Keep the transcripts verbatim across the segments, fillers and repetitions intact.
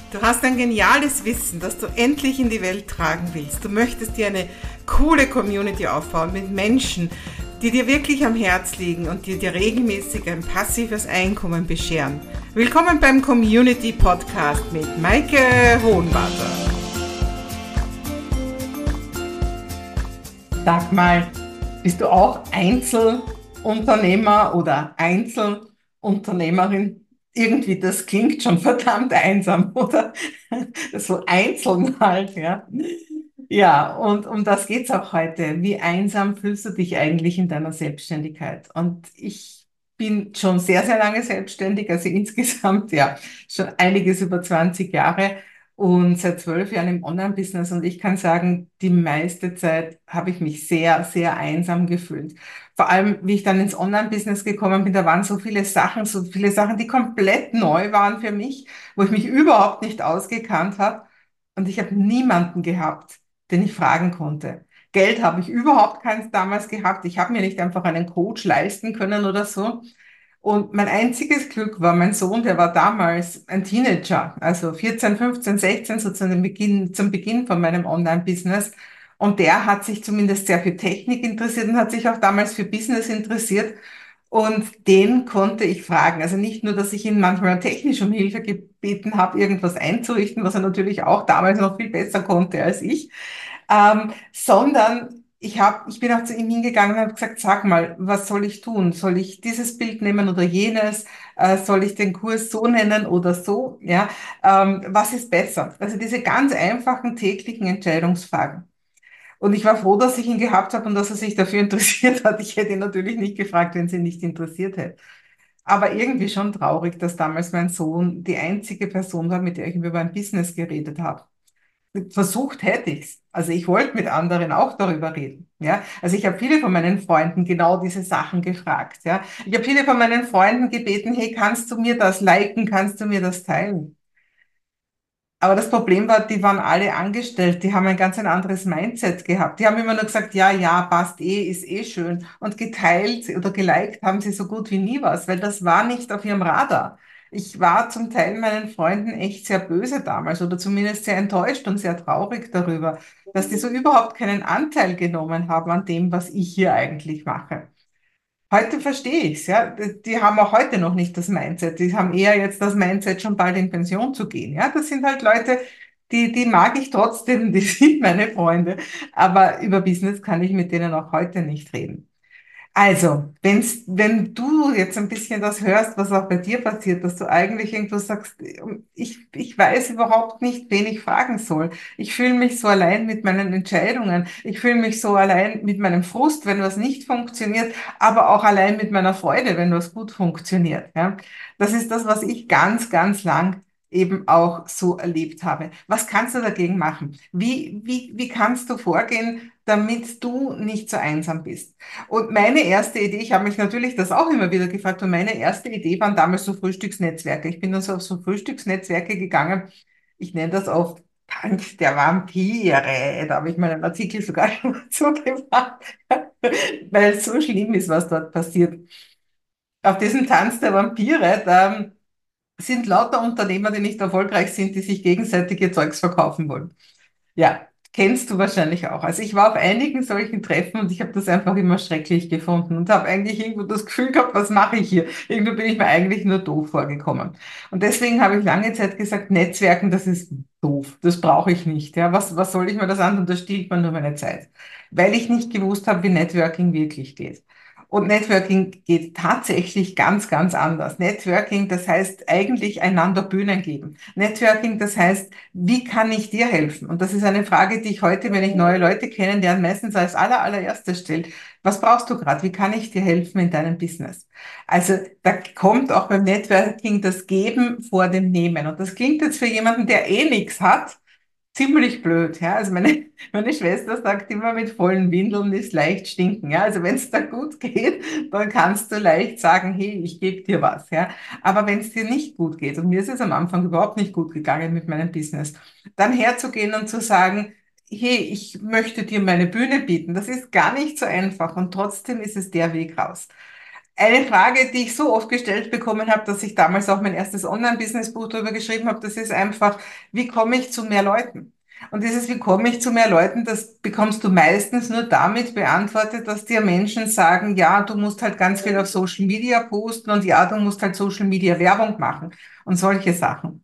Du hast ein geniales Wissen, das du endlich in die Welt tragen willst. Du möchtest dir eine coole Community aufbauen mit Menschen, die dir wirklich am Herz liegen und die dir regelmäßig ein passives Einkommen bescheren. Willkommen beim Community Podcast mit Maike Hohenwarter. Sag mal, bist du auch Einzelunternehmer oder Einzelunternehmerin? Irgendwie, das klingt schon verdammt einsam, oder? So einzeln halt, ja. Ja, und um das geht's auch heute. Wie einsam fühlst du dich eigentlich in deiner Selbstständigkeit? Und ich bin schon sehr, sehr lange selbstständig, also insgesamt, ja, schon einiges über zwanzig Jahre und seit zwölf Jahren im Online-Business. Und ich kann sagen, die meiste Zeit habe ich mich sehr, sehr einsam gefühlt. Vor allem, wie ich dann ins Online-Business gekommen bin, da waren so viele Sachen, so viele Sachen, die komplett neu waren für mich, wo ich mich überhaupt nicht ausgekannt habe. Und ich habe niemanden gehabt, den ich fragen konnte. Geld habe ich überhaupt keins damals gehabt. Ich habe mir nicht einfach einen Coach leisten können oder so. Und mein einziges Glück war mein Sohn, der war damals ein Teenager, also vierzehn, fünfzehn, sechzehn, so zu dem Beginn, zum Beginn von meinem Online-Business. Und der hat sich zumindest sehr für Technik interessiert und hat sich auch damals für Business interessiert. Und den konnte ich fragen. Also nicht nur, dass ich ihn manchmal technisch um Hilfe gebeten habe, irgendwas einzurichten, was er natürlich auch damals noch viel besser konnte als ich, ähm, sondern ich hab, ich bin auch zu ihm hingegangen und habe gesagt, sag mal, was soll ich tun? Soll ich dieses Bild nehmen oder jenes? Äh, soll ich den Kurs so nennen oder so? Ja, ähm, was ist besser? Also diese ganz einfachen täglichen Entscheidungsfragen. Und ich war froh, dass ich ihn gehabt habe und dass er sich dafür interessiert hat. Ich hätte ihn natürlich nicht gefragt, wenn sie ihn nicht interessiert hätte. Aber irgendwie schon traurig, dass damals mein Sohn die einzige Person war, mit der ich über ein Business geredet habe. Versucht hätte ich's. Also ich wollte mit anderen auch darüber reden. Ja, also ich habe viele von meinen Freunden genau diese Sachen gefragt. Ja, ich habe viele von meinen Freunden gebeten, hey, kannst du mir das liken, kannst du mir das teilen? Aber das Problem war, die waren alle angestellt, die haben ein ganz ein anderes Mindset gehabt. Die haben immer nur gesagt, ja, ja, passt eh, ist eh schön. Und geteilt oder geliked haben sie so gut wie nie was, weil das war nicht auf ihrem Radar. Ich war zum Teil meinen Freunden echt sehr böse damals oder zumindest sehr enttäuscht und sehr traurig darüber, dass die so überhaupt keinen Anteil genommen haben an dem, was ich hier eigentlich mache. Heute verstehe ich's, ja. Die haben auch heute noch nicht das Mindset. Die haben eher jetzt das Mindset, schon bald in Pension zu gehen. Ja, das sind halt Leute, die, die mag ich trotzdem, die sind meine Freunde. Aber über Business kann ich mit denen auch heute nicht reden. Also, wenn's, wenn du jetzt ein bisschen das hörst, was auch bei dir passiert, dass du eigentlich irgendwo sagst, ich, ich weiß überhaupt nicht, wen ich fragen soll. Ich fühle mich so allein mit meinen Entscheidungen. Ich fühle mich so allein mit meinem Frust, wenn was nicht funktioniert, aber auch allein mit meiner Freude, wenn was gut funktioniert. Ja? Das ist das, was ich ganz, ganz lang eben auch so erlebt habe. Was kannst du dagegen machen? Wie, wie, wie kannst du vorgehen, damit du nicht so einsam bist? Und meine erste Idee, ich habe mich natürlich das auch immer wieder gefragt, und meine erste Idee waren damals so Frühstücksnetzwerke. Ich bin dann so auf so Frühstücksnetzwerke gegangen. Ich nenne das oft Tanz der Vampire. Da habe ich meinen Artikel sogar schon dazu gemacht, weil es so schlimm ist, was dort passiert. Auf diesem Tanz der Vampire, da sind lauter Unternehmer, die nicht erfolgreich sind, die sich gegenseitig ihr Zeugs verkaufen wollen. Ja, kennst du wahrscheinlich auch. Also ich war auf einigen solchen Treffen und ich habe das einfach immer schrecklich gefunden und habe eigentlich irgendwo das Gefühl gehabt, was mache ich hier? Irgendwo bin ich mir eigentlich nur doof vorgekommen. Und deswegen habe ich lange Zeit gesagt, Netzwerken, das ist doof, das brauche ich nicht. Ja, was, was soll ich mir das an? Und da stiehlt man nur meine Zeit. Weil ich nicht gewusst habe, wie Networking wirklich geht. Und Networking geht tatsächlich ganz, ganz anders. Networking, das heißt eigentlich einander Bühnen geben. Networking, das heißt, wie kann ich dir helfen? Und das ist eine Frage, die ich heute, wenn ich neue Leute kennenlerne, meistens als aller, allererstes stelle. Was brauchst du gerade? Wie kann ich dir helfen in deinem Business? Also da kommt auch beim Networking das Geben vor dem Nehmen. Und das klingt jetzt für jemanden, der eh nichts hat, ziemlich blöd. Ja? Also meine, meine Schwester sagt immer, mit vollen Windeln ist leicht stinken. Ja? Also wenn es da gut geht, dann kannst du leicht sagen, hey, ich gebe dir was. Ja? Aber wenn es dir nicht gut geht, und mir ist es am Anfang überhaupt nicht gut gegangen mit meinem Business, dann herzugehen und zu sagen, hey, ich möchte dir meine Bühne bieten, das ist gar nicht so einfach und trotzdem ist es der Weg raus. Eine Frage, die ich so oft gestellt bekommen habe, dass ich damals auch mein erstes Online-Business-Buch darüber geschrieben habe, das ist einfach, wie komme ich zu mehr Leuten? Und dieses, wie komme ich zu mehr Leuten, das bekommst du meistens nur damit beantwortet, dass dir Menschen sagen, ja, du musst halt ganz viel auf Social Media posten und ja, du musst halt Social Media Werbung machen und solche Sachen.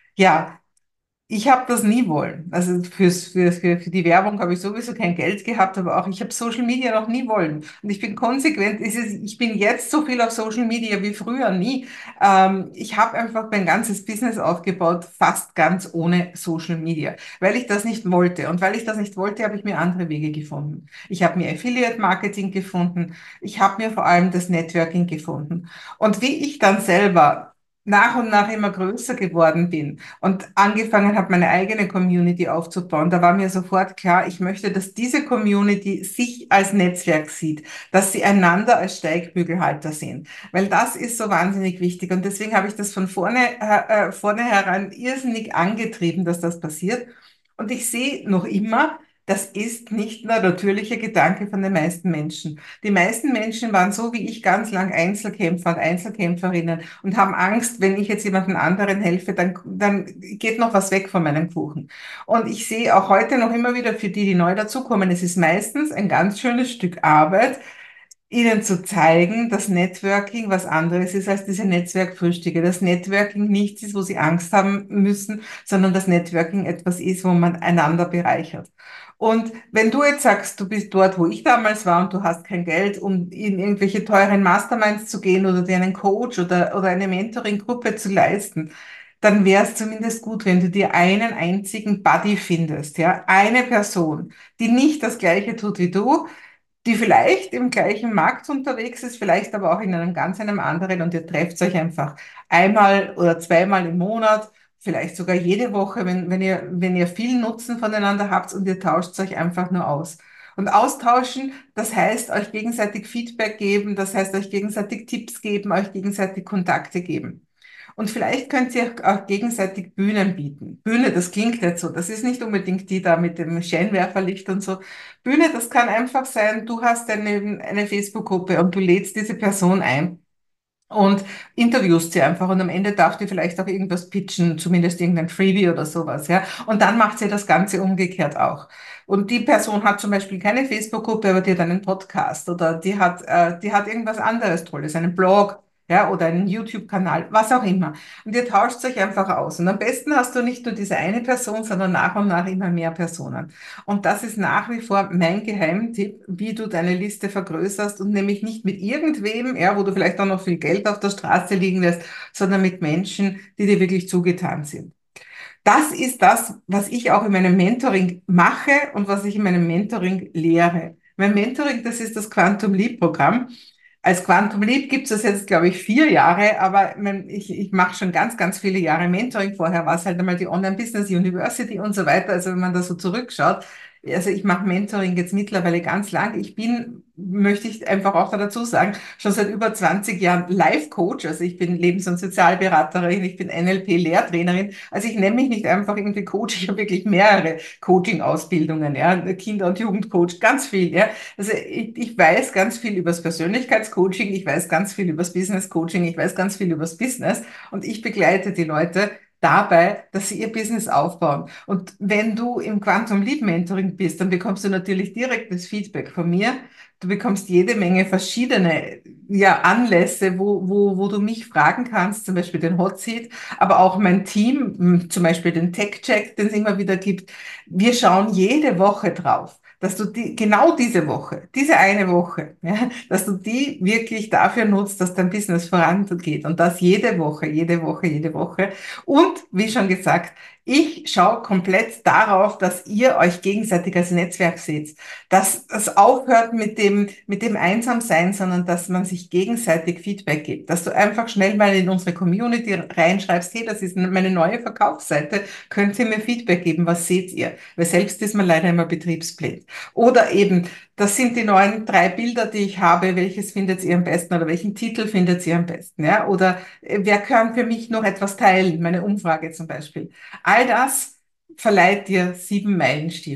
Ja, ich habe das nie wollen. Also fürs, für, für, für die Werbung habe ich sowieso kein Geld gehabt, aber auch ich habe Social Media noch nie wollen. Und ich bin konsequent, es ist- ich bin jetzt so viel auf Social Media wie früher nie. Ähm, ich habe einfach mein ganzes Business aufgebaut, fast ganz ohne Social Media, weil ich das nicht wollte. Und weil ich das nicht wollte, habe ich mir andere Wege gefunden. Ich habe mir Affiliate Marketing gefunden. Ich habe mir vor allem das Networking gefunden. Und wie ich dann selber nach und nach immer größer geworden bin, und angefangen habe, meine eigene Community aufzubauen, da war mir sofort klar, ich möchte, dass diese Community sich als Netzwerk sieht, dass sie einander als Steigbügelhalter sehen, weil das ist so wahnsinnig wichtig. Und deswegen habe ich das von vorne, äh, vornherein irrsinnig angetrieben, dass das passiert. Und ich sehe noch immer, das ist nicht der natürliche Gedanke von den meisten Menschen. Die meisten Menschen waren so wie ich ganz lang Einzelkämpfer und Einzelkämpferinnen und haben Angst, wenn ich jetzt jemandem anderen helfe, dann, dann geht noch was weg von meinem Kuchen. Und ich sehe auch heute noch immer wieder für die, die neu dazukommen, es ist meistens ein ganz schönes Stück Arbeit, ihnen zu zeigen, dass Networking was anderes ist als diese Netzwerkfrühstücke. Dass Networking nichts ist, wo sie Angst haben müssen, sondern dass Networking etwas ist, wo man einander bereichert. Und wenn du jetzt sagst, du bist dort, wo ich damals war und du hast kein Geld, um in irgendwelche teuren Masterminds zu gehen oder dir einen Coach oder, oder eine Mentoring-Gruppe zu leisten, dann wäre es zumindest gut, wenn du dir einen einzigen Buddy findest, ja, eine Person, die nicht das Gleiche tut wie du, die vielleicht im gleichen Markt unterwegs ist, vielleicht aber auch in einem ganz einem anderen und ihr trefft euch einfach einmal oder zweimal im Monat, vielleicht sogar jede Woche, wenn, wenn ihr, wenn ihr viel Nutzen voneinander habt und ihr tauscht euch einfach nur aus. Und austauschen, das heißt euch gegenseitig Feedback geben, das heißt euch gegenseitig Tipps geben, euch gegenseitig Kontakte geben. Und vielleicht könnt ihr auch gegenseitig Bühnen bieten. Bühne, das klingt jetzt so. Das ist nicht unbedingt die da mit dem Scheinwerferlicht und so. Bühne, das kann einfach sein, du hast eine, eine Facebook-Gruppe und du lädst diese Person ein und interviewst sie einfach und am Ende darf die vielleicht auch irgendwas pitchen, zumindest irgendein Freebie oder sowas, ja. Und dann macht sie das Ganze umgekehrt auch. Und die Person hat zum Beispiel keine Facebook-Gruppe, aber die hat einen Podcast oder die hat, äh, die hat irgendwas anderes Tolles, einen Blog, ja, oder einen YouTube-Kanal, was auch immer. Und ihr tauscht euch einfach aus. Und am besten hast du nicht nur diese eine Person, sondern nach und nach immer mehr Personen. Und das ist nach wie vor mein Geheimtipp, wie du deine Liste vergrößerst und nämlich nicht mit irgendwem, ja, wo du vielleicht auch noch viel Geld auf der Straße liegen lässt, sondern mit Menschen, die dir wirklich zugetan sind. Das ist das, was ich auch in meinem Mentoring mache und was ich in meinem Mentoring lehre. Mein Mentoring, das ist das Quantum Leap Programm. Als Quantum Leap gibt es das jetzt, glaube ich, vier Jahre, aber mein, ich, ich mache schon ganz, ganz viele Jahre Mentoring. Vorher war es halt einmal die Online Business University und so weiter. Also wenn man da so zurückschaut, also ich mache Mentoring jetzt mittlerweile ganz lang. Ich bin, möchte ich einfach auch dazu sagen, schon seit über zwanzig Jahren Life-Coach. Also ich bin Lebens- und Sozialberaterin, ich bin N L P-Lehrtrainerin. Also ich nenne mich nicht einfach irgendwie Coach, ich habe wirklich mehrere Coaching-Ausbildungen, ja, Kinder- und Jugendcoach, ganz viel, ja. Also ich, ich weiß ganz viel über das Persönlichkeitscoaching, ich weiß ganz viel über das Business-Coaching, ich weiß ganz viel über das Business und ich begleite die Leute dabei, dass sie ihr Business aufbauen. Und wenn du im Quantum Lead Mentoring bist, dann bekommst du natürlich direktes Feedback von mir. Du bekommst jede Menge verschiedene, ja, Anlässe, wo, wo, wo du mich fragen kannst, zum Beispiel den Hot Seat, aber auch mein Team, m, zum Beispiel den Tech Check, den es immer wieder gibt. Wir schauen jede Woche drauf, dass du die, genau diese Woche, diese eine Woche, ja, dass du die wirklich dafür nutzt, dass dein Business vorangeht und das jede Woche, jede Woche, jede Woche. Und wie schon gesagt, ich schaue komplett darauf, dass ihr euch gegenseitig als Netzwerk seht, dass es aufhört mit dem, mit dem Einsamsein, sondern dass man sich gegenseitig Feedback gibt, dass du einfach schnell mal in unsere Community reinschreibst, hey, das ist meine neue Verkaufsseite, könnt ihr mir Feedback geben, was seht ihr? Weil selbst ist man leider immer betriebsblind. Oder eben, das sind die neuen drei Bilder, die ich habe, welches findet ihr am besten oder welchen Titel findet ihr am besten, ja? Oder äh, wer kann für mich noch etwas teilen? Meine Umfrage zum Beispiel. All das verleiht dir sieben Meilenstiefel.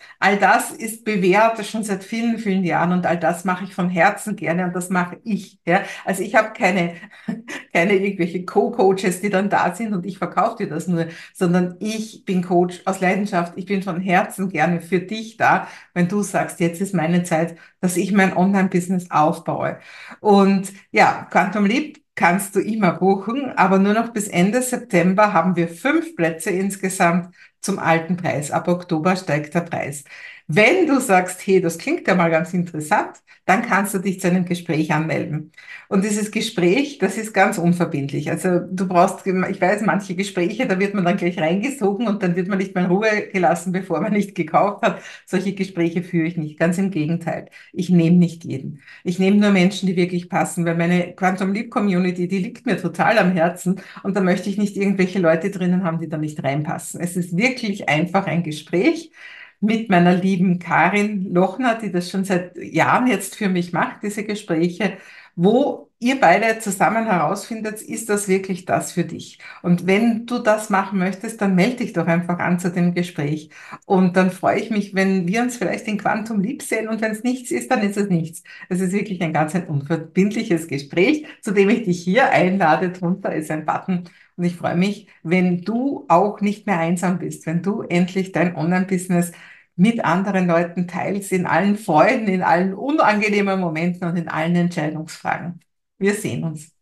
All das ist bewährt schon seit vielen, vielen Jahren und all das mache ich von Herzen gerne und das mache ich. Ja? Also ich habe keine, keine irgendwelche Co-Coaches, die dann da sind und ich verkaufe dir das nur, sondern ich bin Coach aus Leidenschaft. Ich bin von Herzen gerne für dich da, wenn du sagst, jetzt ist meine Zeit, dass ich mein Online-Business aufbaue. Und ja, Quantum Leap kannst du immer buchen, aber nur noch bis Ende September haben wir fünf Plätze insgesamt zum alten Preis. Ab Oktober steigt der Preis. Wenn du sagst, hey, das klingt ja mal ganz interessant, dann kannst du dich zu einem Gespräch anmelden. Und dieses Gespräch, das ist ganz unverbindlich. Also du brauchst, ich weiß, manche Gespräche, da wird man dann gleich reingesogen und dann wird man nicht mehr in Ruhe gelassen, bevor man nicht gekauft hat. Solche Gespräche führe ich nicht. Ganz im Gegenteil. Ich nehme nicht jeden. Ich nehme nur Menschen, die wirklich passen, weil meine Quantum Leap Community, die liegt mir total am Herzen und da möchte ich nicht irgendwelche Leute drinnen haben, die da nicht reinpassen. Es ist wirklich einfach ein Gespräch mit meiner lieben Karin Lochner, die das schon seit Jahren jetzt für mich macht, diese Gespräche, wo ihr beide zusammen herausfindet, ist das wirklich das für dich? Und wenn du das machen möchtest, dann melde dich doch einfach an zu dem Gespräch. Und dann freue ich mich, wenn wir uns vielleicht in Quantum Leap sehen und wenn es nichts ist, dann ist es nichts. Es ist wirklich ein ganz ein unverbindliches Gespräch, zu dem ich dich hier einlade. Drunter ist ein Button. Und ich freue mich, wenn du auch nicht mehr einsam bist, wenn du endlich dein Online-Business mit anderen Leuten teilst, in allen Freuden, in allen unangenehmen Momenten und in allen Entscheidungsfragen. Wir sehen uns.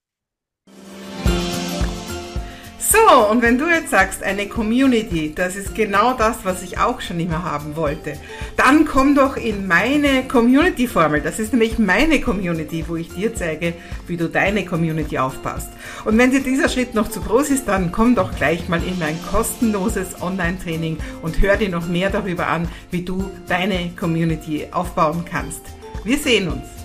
So, und wenn du jetzt sagst, eine Community, das ist genau das, was ich auch schon immer haben wollte, dann komm doch in meine Community-Formel. Das ist nämlich meine Community, wo ich dir zeige, wie du deine Community aufbaust. Und wenn dir dieser Schritt noch zu groß ist, dann komm doch gleich mal in mein kostenloses Online-Training und hör dir noch mehr darüber an, wie du deine Community aufbauen kannst. Wir sehen uns.